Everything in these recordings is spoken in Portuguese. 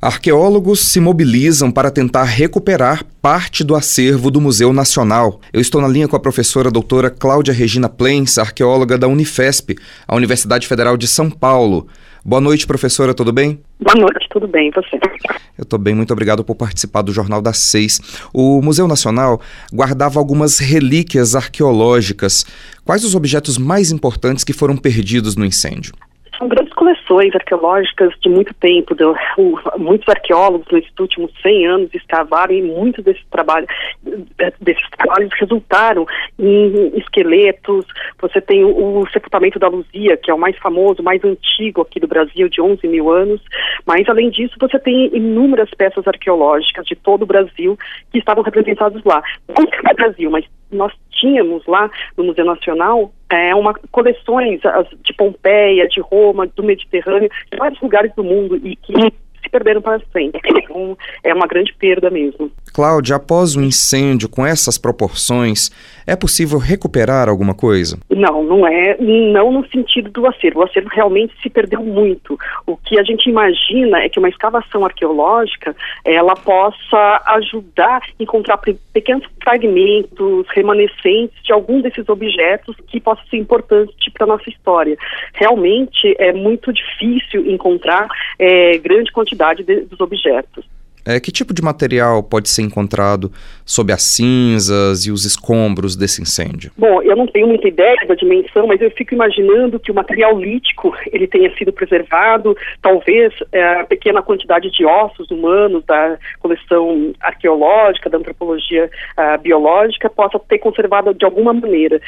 Arqueólogos se mobilizam para tentar recuperar parte do acervo do Museu Nacional. Eu estou na linha com a professora doutora Cláudia Regina Plens, arqueóloga da Unifesp, a Universidade Federal de São Paulo. Boa noite, professora, tudo bem? Boa noite, tudo bem, e você? Eu estou bem, muito obrigado por participar do Jornal das 6. O Museu Nacional guardava algumas relíquias arqueológicas. Quais os objetos mais importantes que foram perdidos no incêndio? São grandes coleções arqueológicas de muito tempo. Muitos arqueólogos nesses últimos 100 anos escavaram e muitos desses trabalhos resultaram em esqueletos. Você tem o sepultamento da Luzia, que é o mais famoso, mais antigo aqui do Brasil, de 11 mil anos. Mas, além disso, você tem inúmeras peças arqueológicas de todo o Brasil que estavam representadas lá. Não só no Brasil, mas nós tínhamos lá no Museu Nacional coleções de Pompeia, de Roma, do Mediterrâneo, de vários lugares do mundo e que se perderam para sempre. Então, é uma grande perda mesmo. Cláudia, após um incêndio com essas proporções, é possível recuperar alguma coisa? Não é, não no sentido do acervo. O acervo realmente se perdeu muito. O que a gente imagina é que uma escavação arqueológica, ela possa ajudar a encontrar pequenos fragmentos, remanescentes de algum desses objetos que possa ser importante para a nossa história. Realmente é muito difícil encontrar grande quantidade dos objetos. Que tipo de material pode ser encontrado sob as cinzas e os escombros desse incêndio? Bom, eu não tenho muita ideia da dimensão, mas eu fico imaginando que o material lítico ele tenha sido preservado, talvez a pequena quantidade de ossos humanos da coleção arqueológica, da antropologia biológica, possa ter conservado de alguma maneira.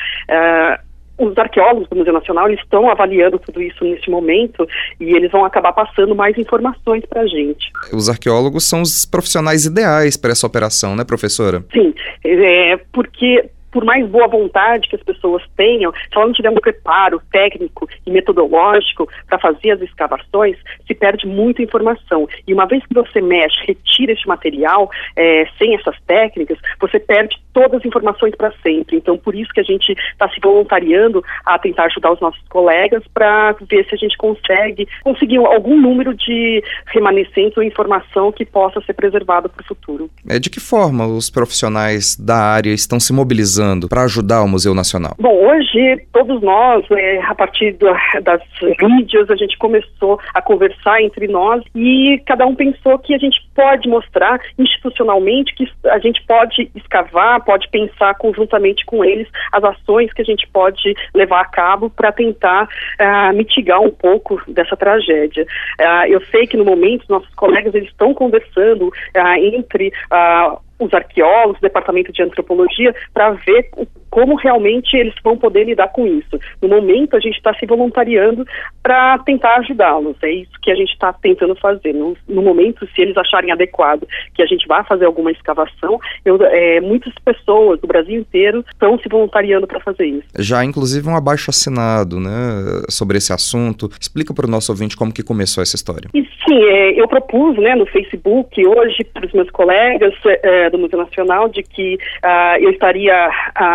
Os arqueólogos do Museu Nacional eles estão avaliando tudo isso nesse momento e eles vão acabar passando mais informações para a gente. Os arqueólogos são os profissionais ideais para essa operação, né, professora? Sim, porque por mais boa vontade que as pessoas tenham, se ela não tiver um preparo técnico e metodológico para fazer as escavações, se perde muita informação. E uma vez que você mexe, retira esse material, sem essas técnicas, você perde todas as informações para sempre. Então, por isso que a gente está se voluntariando a tentar ajudar os nossos colegas para ver se a gente conseguir algum número de remanescentes ou informação que possa ser preservada para o futuro. De que forma os profissionais da área estão se mobilizando para ajudar o Museu Nacional? Bom, hoje todos nós, a partir das mídias, a gente começou a conversar entre nós e cada um pensou que a gente pode mostrar institucionalmente que a gente pode escavar, pode pensar conjuntamente com eles as ações que a gente pode levar a cabo para tentar mitigar um pouco dessa tragédia. Eu sei que no momento nossos colegas eles estão conversando entre os arqueólogos, o departamento de antropologia, para ver como realmente eles vão poder lidar com isso. No momento, a gente está se voluntariando para tentar ajudá-los. É isso que a gente está tentando fazer. No momento, se eles acharem adequado que a gente vá fazer alguma escavação, muitas pessoas do Brasil inteiro estão se voluntariando para fazer isso. Já, inclusive, um abaixo-assinado, né, sobre esse assunto. Explica para o nosso ouvinte como que começou essa história. E, sim, eu propus no Facebook hoje para os meus colegas do Museu Nacional de que eu estaria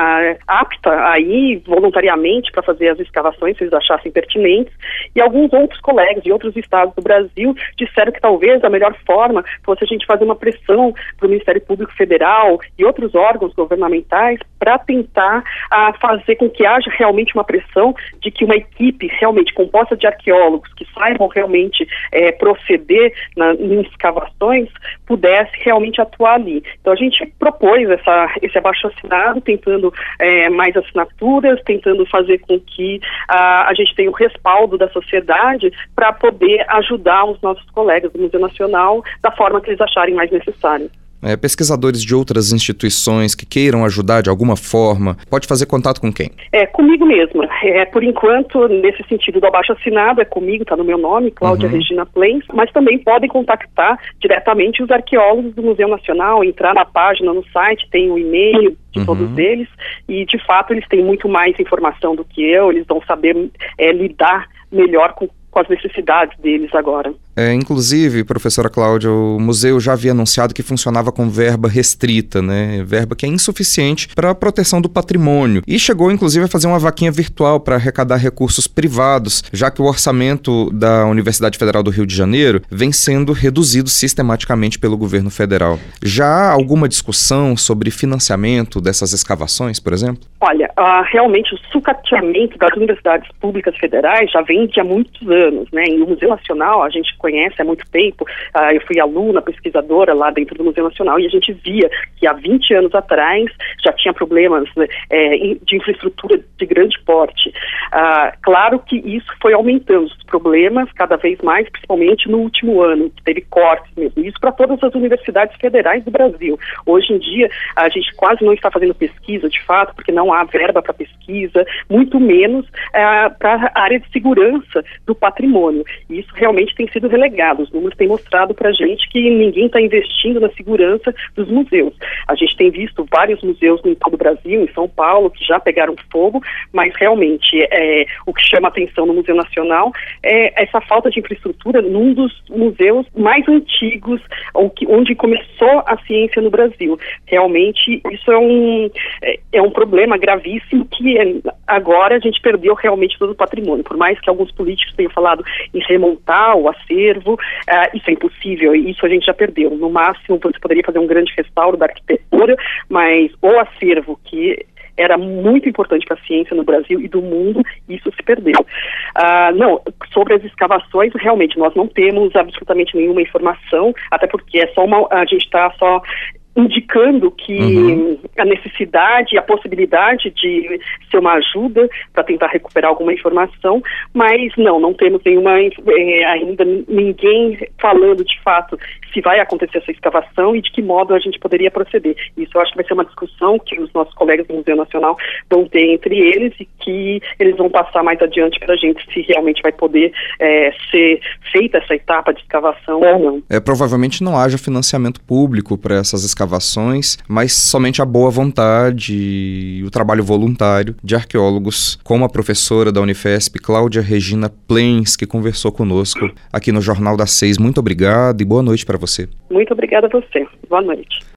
apta a ir voluntariamente para fazer as escavações, se eles achassem pertinentes, e alguns outros colegas de outros estados do Brasil disseram que talvez a melhor forma fosse a gente fazer uma pressão para o Ministério Público Federal e outros órgãos governamentais para tentar fazer com que haja realmente uma pressão de que uma equipe realmente composta de arqueólogos que saibam realmente proceder em escavações pudesse realmente atuar ali. Então a gente propôs esse abaixo-assinado, tentando mais assinaturas, tentando fazer com que a gente tenha o respaldo da sociedade para poder ajudar os nossos colegas do Museu Nacional da forma que eles acharem mais necessário. Pesquisadores de outras instituições que queiram ajudar de alguma forma, pode fazer contato com quem? Comigo mesma. Por enquanto, nesse sentido do abaixo-assinado, é comigo, está no meu nome, Cláudia Regina Plens, mas também podem contactar diretamente os arqueólogos do Museu Nacional, entrar na página, no site, tem o e-mail de todos eles, e de fato eles têm muito mais informação do que eu, eles vão saber lidar melhor com as necessidades deles agora. Inclusive, professora Cláudia, o museu já havia anunciado que funcionava com verba restrita, né? Verba que é insuficiente para a proteção do patrimônio. E chegou, inclusive, a fazer uma vaquinha virtual para arrecadar recursos privados, já que o orçamento da Universidade Federal do Rio de Janeiro vem sendo reduzido sistematicamente pelo governo federal. Já há alguma discussão sobre financiamento dessas escavações, por exemplo? Olha, realmente o sucateamento das universidades públicas federais já vem de há muitos anos, né? E o Museu Nacional a gente conhece há muito tempo. Eu fui aluna, pesquisadora lá dentro do Museu Nacional e a gente via que há 20 anos atrás já tinha problemas de infraestrutura de grande porte. Claro que isso foi aumentando os problemas cada vez mais, principalmente no último ano, que teve cortes mesmo. Isso para todas as universidades federais do Brasil. Hoje em dia, a gente quase não está fazendo pesquisa, de fato, porque não há verba para pesquisa, muito menos para a área de segurança do patrimônio. E isso realmente tem sido relegado. Os números têm mostrado para a gente que ninguém está investindo na segurança dos museus. A gente tem visto vários museus em todo o Brasil, em São Paulo, que já pegaram fogo, mas realmente o que chama atenção no Museu Nacional é essa falta de infraestrutura num dos museus mais antigos, onde começou a ciência no Brasil. Realmente isso é um problema gravíssimo que agora a gente perdeu realmente todo o patrimônio. Por mais que alguns políticos tenham falado em remontar o acervo, isso é impossível, isso a gente já perdeu. No máximo você poderia fazer um grande restauro da arquitetura, mas o acervo que era muito importante para a ciência no Brasil e do mundo, isso se perdeu. Não, sobre as escavações, realmente nós não temos absolutamente nenhuma informação, até porque a gente está só indicando que a necessidade e a possibilidade de ser uma ajuda para tentar recuperar alguma informação, mas não temos ainda ninguém falando de fato se vai acontecer essa escavação e de que modo a gente poderia proceder. Isso eu acho que vai ser uma discussão que os nossos colegas do Museu Nacional vão ter entre eles e que eles vão passar mais adiante para a gente se realmente vai poder ser feita essa etapa de escavação ou não. Provavelmente não haja financiamento público para essas escavações, mas somente a boa vontade e o trabalho voluntário de arqueólogos, como a professora da Unifesp, Cláudia Regina Plens, que conversou conosco aqui no Jornal das 6. Muito obrigado e boa noite para você. Muito obrigada a você. Boa noite.